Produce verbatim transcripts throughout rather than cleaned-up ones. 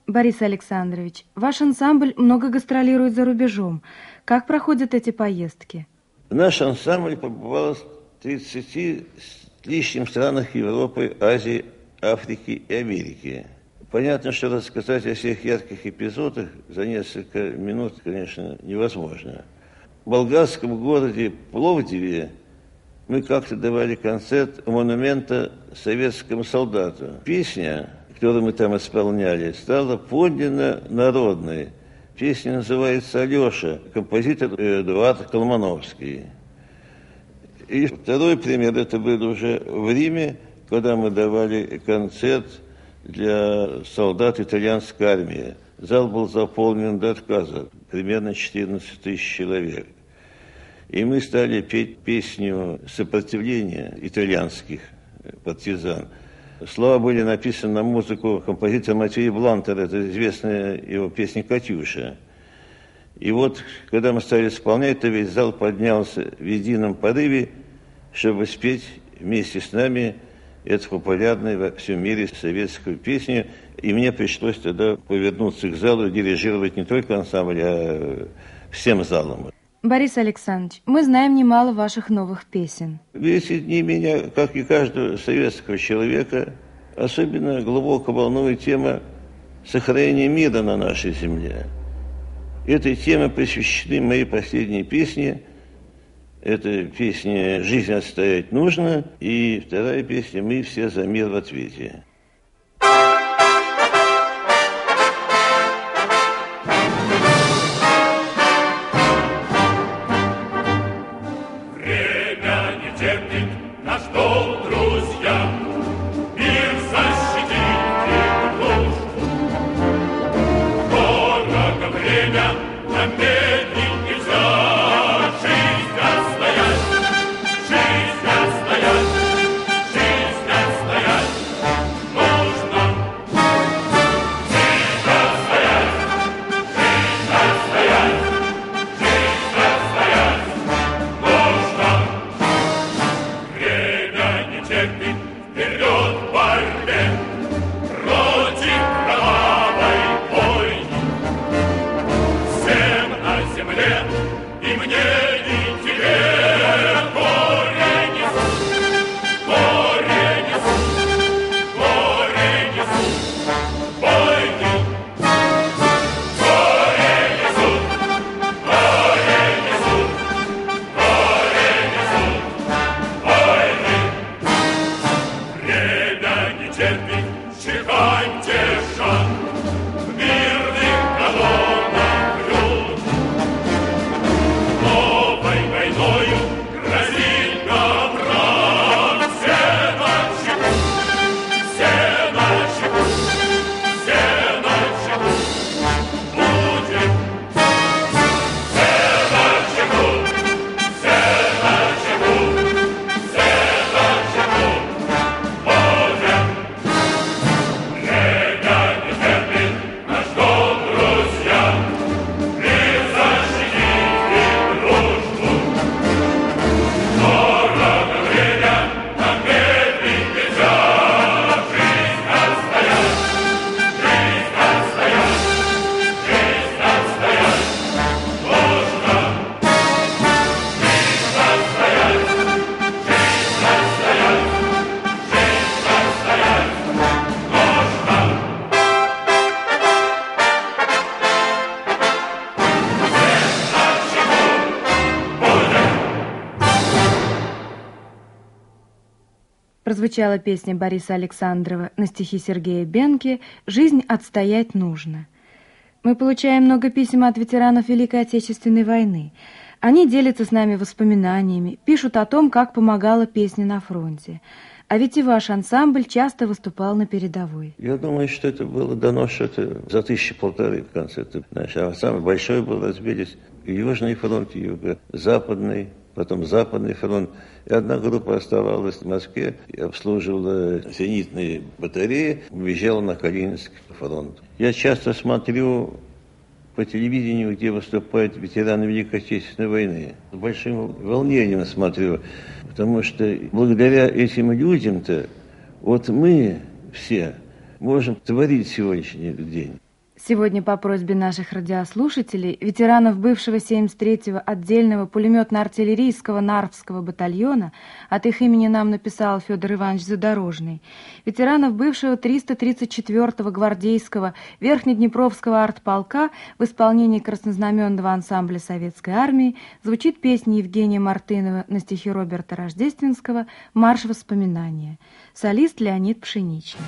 Борис Александрович, ваш ансамбль много гастролирует за рубежом. Как проходят эти поездки? Наш ансамбль побывал в тридцати с лишним странах Европы, Азии, Африки и Америки. Понятно, что рассказать о всех ярких эпизодах за несколько минут, конечно, невозможно. В болгарском городе Пловдиве мы как-то давали концерт у монумента советскому солдату. Песня, которую мы там исполняли, стала подлинно народной. Песня называется «Алеша», композитор Эдуард Колмановский. И второй пример, это было уже в Риме, когда мы давали концерт для солдат итальянской армии. Зал был заполнен до отказа, примерно четырнадцать тысяч человек. И мы стали петь песню сопротивления итальянских партизан. Слова были написаны на музыку композитора Матея Блантера, это известная его песня «Катюша». И вот, когда мы стали исполнять, то весь зал поднялся в едином порыве, чтобы спеть вместе с нами эту популярную во всем мире советскую песню. И мне пришлось тогда повернуться к залу и дирижировать не только ансамбль, а всем залом. Борис Александрович, мы знаем немало ваших новых песен. В эти дни меня, как и каждого советского человека, особенно глубоко волнует тема сохранения мира на нашей земле. Этой теме посвящены мои последние песни. Это песня «Жизнь отстоять нужно» и вторая песня «Мы все за мир в ответе». Время не терпит, наш долг, друзья, мир защитить и дружбу. Дорого время, нам медлить нельзя. Прозвучала песня Бориса Александрова на стихи Сергея Бенки «Жизнь отстоять нужно». Мы получаем много писем от ветеранов Великой Отечественной войны. Они делятся с нами воспоминаниями, пишут о том, как помогала песня на фронте. А ведь и ваш ансамбль часто выступал на передовой. Я думаю, что это было дано что-то за тысячи полторы в конце. Наш ансамбль большой был, разбились Южный фронт, Юго-Западный, потом Западный фронт. И одна группа оставалась в Москве и обслуживала зенитные батареи, уезжала на Калининский фронт. Я часто смотрю по телевидению, где выступают ветераны Великой Отечественной войны. С большим волнением смотрю, потому что благодаря этим людям-то вот мы все можем творить сегодняшний день. Сегодня по просьбе наших радиослушателей, ветеранов бывшего семьдесят третьего отдельного пулеметно-артиллерийского Нарвского батальона, от их имени нам написал Федор Иванович Задорожный, ветеранов бывшего триста тридцать четвёртого гвардейского Верхнеднепровского артполка в исполнении краснознаменного ансамбля Советской армии звучит песня Евгения Мартынова на стихи Роберта Рождественского «Марш воспоминания». Солист Леонид Пшеничный.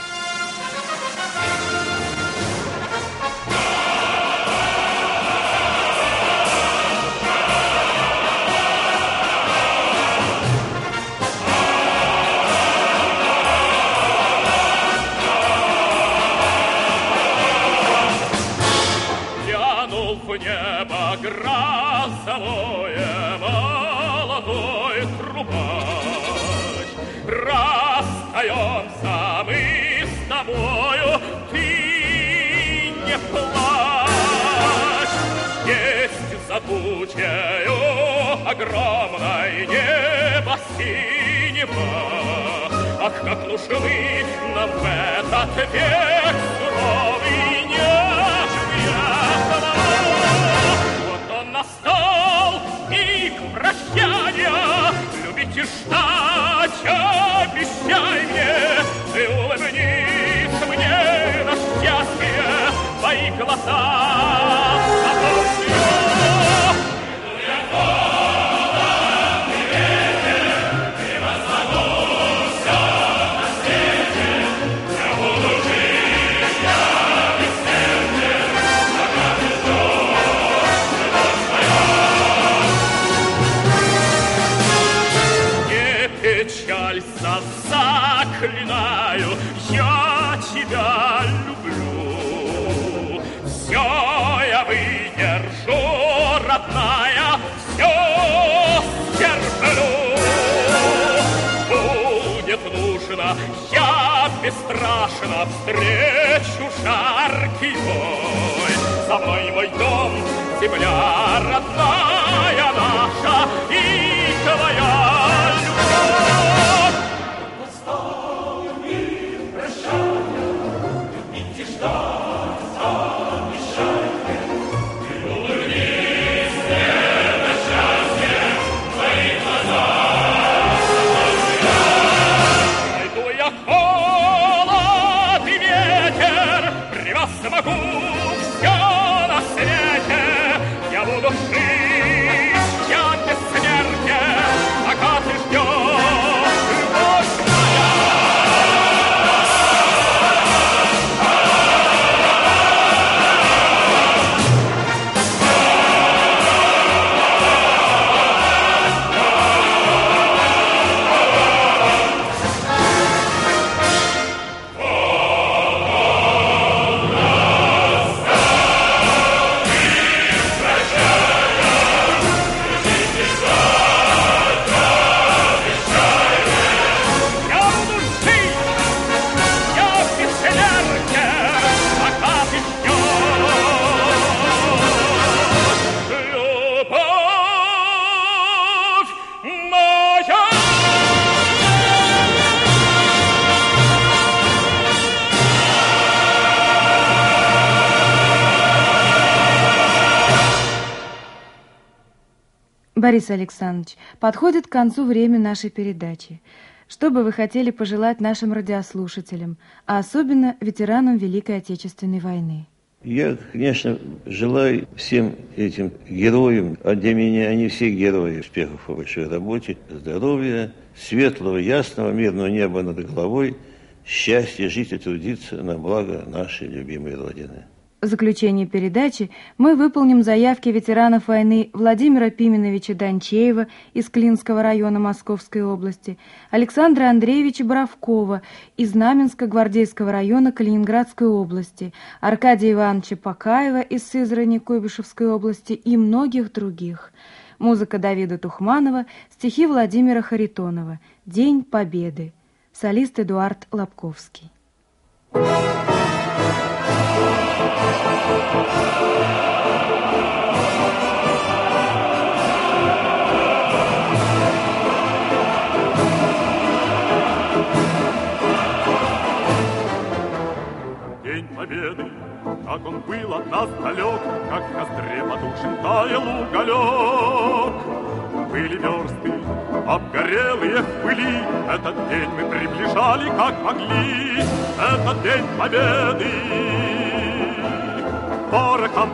Небо грозовое, молодой трубач. Расстаемся мы с тобою, ты не плачь. Есть за тучею огромной небо синего. Ах, как нужны нам в этот век суровый нежный слова. Настал миг прощания, любить и ждать, обещай мне, ты улыбнись мне на счастье, твои глаза заполнят. Иду я голод и ветер, и возлагуся на свете, я буду жить, я бессмертен, пока ты ждешь. Печалься, заклинаю, я тебя люблю. Все я выдержу, родная, все стерплю. Будет нужно, я бесстрашно встречу жаркий бой. За мной мой дом, земля родная наша и твоя. Настал миг прощания, любить и ждать, обещай мне, ты улыбнись мне на счастье, твои глаза заполнят. Найду я холод и ветер, превозмогу все на свете, я буду жить, я бессмертен, пока ты ждешь. Борис Александрович, подходит к концу время нашей передачи. Что бы вы хотели пожелать нашим радиослушателям, а особенно ветеранам Великой Отечественной войны? Я, конечно, желаю всем этим героям, а для меня они все герои, успехов в большой работе, здоровья, светлого, ясного, мирного неба над головой, счастья жить и трудиться на благо нашей любимой Родины. В заключение передачи мы выполним заявки ветеранов войны Владимира Пименовича Дончеева из Клинского района Московской области, Александра Андреевича Боровкова из Знаменско-Гвардейского района Калининградской области, Аркадия Ивановича Покаева из Сызрани Куйбышевской области и многих других. Музыка Давида Тухманова, стихи Владимира Харитонова. День Победы. Солист Эдуард Лобковский. День Победы как он был от нас далек, как в костре потухшим таял уголек. Были версты, обгорелые в пыли, этот день мы приближали, как могли, этот день победы. Порохом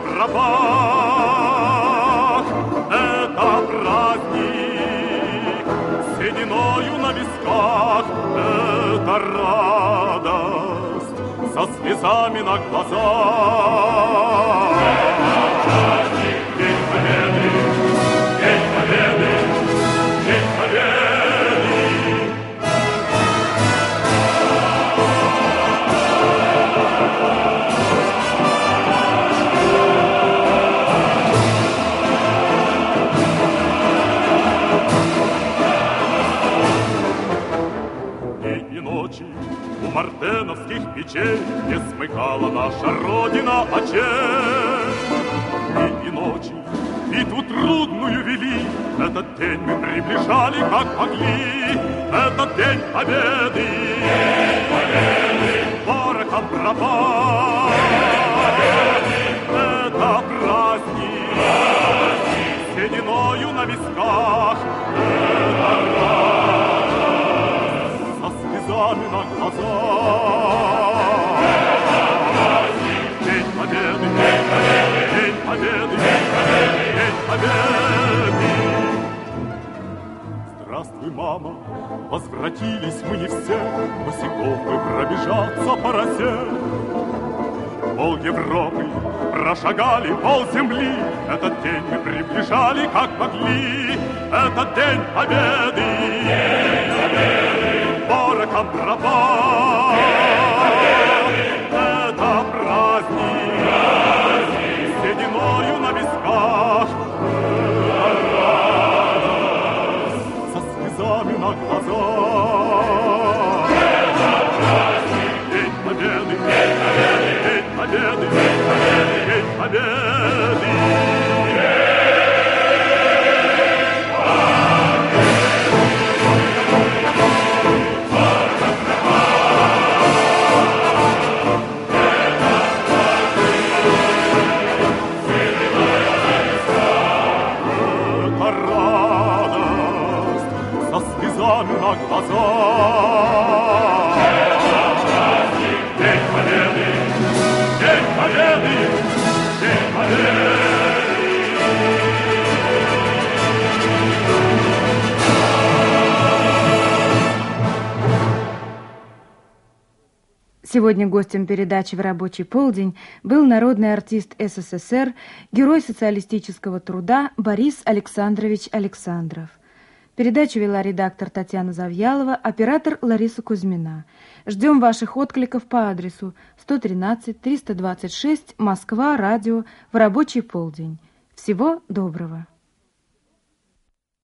пропах, это праздник, сединою на висках, это радость, со слезами на глазах. День победы, день победы, день победы. У мартеновских печей не смыкала наша Родина очей. Дни и ночи битву трудную вели, этот день мы приближали, как могли, этот день победы. День победы. Порохом пропах, это праздник, праздник, сединою на висках, это радость, со слезами на глазах. День победы, день победы, день победы, день победы, день победы. Здравствуй, мама, возвратились мы не все, босиком мы пробежаться по росе. Пол Европы прошагали, пол земли, этот день мы приближали, как могли, этот день победы. День победы. Порохом пропах, это праздник, праздник, сединою на висках, радость, со слезами на глазах. День победы, день победы, день победы, день победы, день победы. На глазах. День победы, день победы, день победы. Сегодня гостем передачи «В рабочий полдень» был народный артист СССР, герой социалистического труда Борис Александрович Александров. Передачу вела редактор Татьяна Завьялова, оператор Лариса Кузьмина. Ждем ваших откликов по адресу сто тринадцать триста двадцать шесть, Москва, радио, в рабочий полдень. Всего доброго!